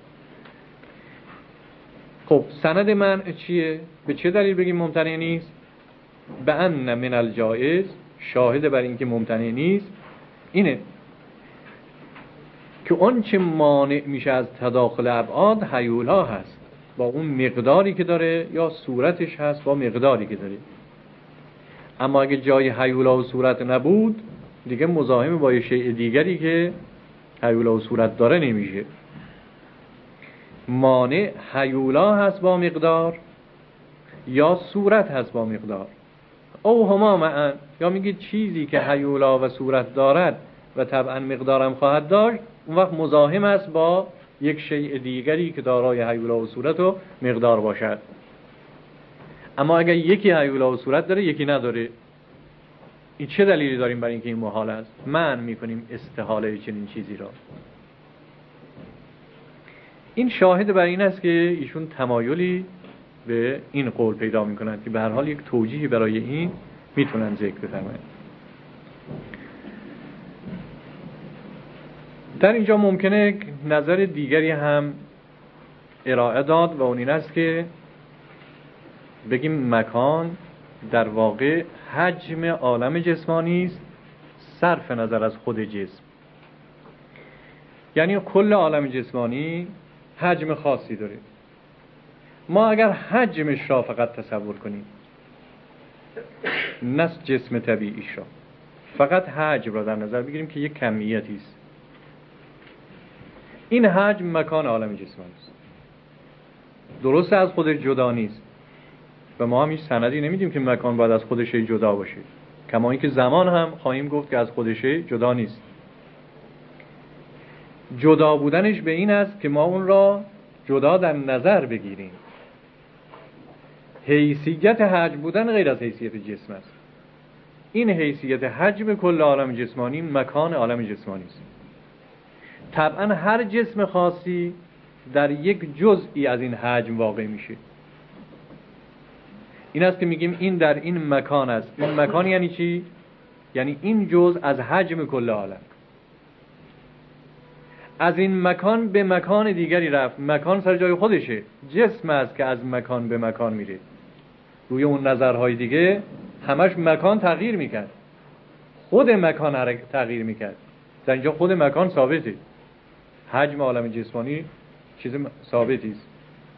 خب سند منع چیه؟ به چه دلیل بگیم ممتنع نیست؟ به ان من الجائز، شاهد بر این که ممتنع نیست اینه که اون چه مانع میشه از تداخل ابعاد هیولا هست، با اون مقداری که داره، یا صورتش هست با مقداری که داره. اما اگه جای هیولا و صورت نبود، دیگه مزاحم با یه شیء دیگری که هیولا و صورت داره نمیشه. مانع هیولا هست با مقدار یا صورت هست با مقدار، او هما معا، یا میگه چیزی که هیولا و صورت دارد و طبعا مقدارم خواهد داشت، اون وقت مزاحم است با یک شیء دیگری که دارای هیولا و صورت و مقدار باشد. اما اگر یکی هیولا و صورت داره یکی نداره، این چه دلیلی داریم برای اینکه این محال است؟ منع میکنیم استحاله چنین چیزی را. این شاهد بر این است که ایشون تمایلی به این قول پیدا میکنند که به هر حال یک توجیهی برای این میتونن ذکر بفرمایند. در اینجا ممکنه نظر دیگری هم ارائه داد و اون این است که بگیم مکان در واقع حجم عالم جسمانی است صرف نظر از خود جسم. یعنی کل عالم جسمانی حجم خاصی داره. ما اگر حجمش را فقط تصور کنیم، نه جسم طبیعیش را، فقط حجم را در نظر بگیریم که یک کمیتی است، این حجم مکان عالم جسمانی است. درست از خودش جدا نیست و ما هم هیچ سندی نمیدیم که مکان باید از خودش جدا باشه، کما اینکه زمان هم خواهیم گفت که از خودش جدا نیست. جدا بودنش به این است که ما اون را جدا در نظر بگیریم. حیثیت حجم بودن غیر از حیثیت جسم است. این حیثیت حجم کل عالم جسمانی مکان عالم جسمانی است. طبعا هر جسم خاصی در یک جزئی از این حجم واقع میشه. این است که میگیم این در این مکان است. این مکان یعنی چی؟ یعنی این جزء از حجم کل عالم. از این مکان به مکان دیگری رفت. مکان سر جای خودشه، جسم است که از مکان به مکان میره. روی اون نظرهای دیگه همش مکان تغییر میکرد، خود مکان تغییر میکرد. در اینجا خود مکان ثابته. حجم عالم جسمانی چیز ثابتی است.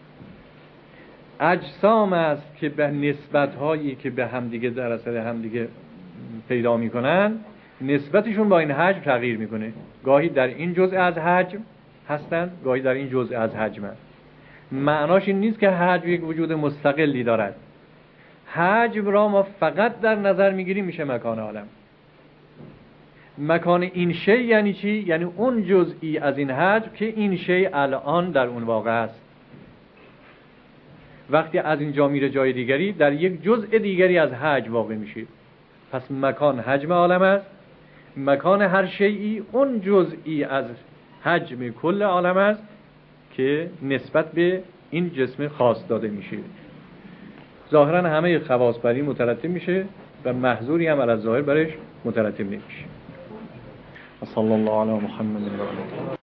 اجسام است که به نسبت‌هایی که به همدیگه در اثر همدیگه پیدا میکنن، نسبتشون با این حجم تغییر میکنه. گاهی در این جزء از حجم هستند، گاهی در این جزء از حجم هست. معناش این نیست که حجم یک وجود مستقلی دارد. حجم را ما فقط در نظر میگیریم میشه مکان عالم. مکان این شی یعنی چی؟ یعنی اون جزئی از این حجم که این شی الان در اون واقع است. وقتی از اینجا میره جای دیگری، در یک جزء دیگری از حجم واقع میشه. پس مکان حجم عالم است. مکان هر شیئی اون جزئی از حجم کل عالم است که نسبت به این جسم خاص داده میشه. ظاهرا همه خواص بر این مترتب میشه و محظوری هم علی الظاهر برش مترتب نمیشه. صلی الله علی محمد و آله.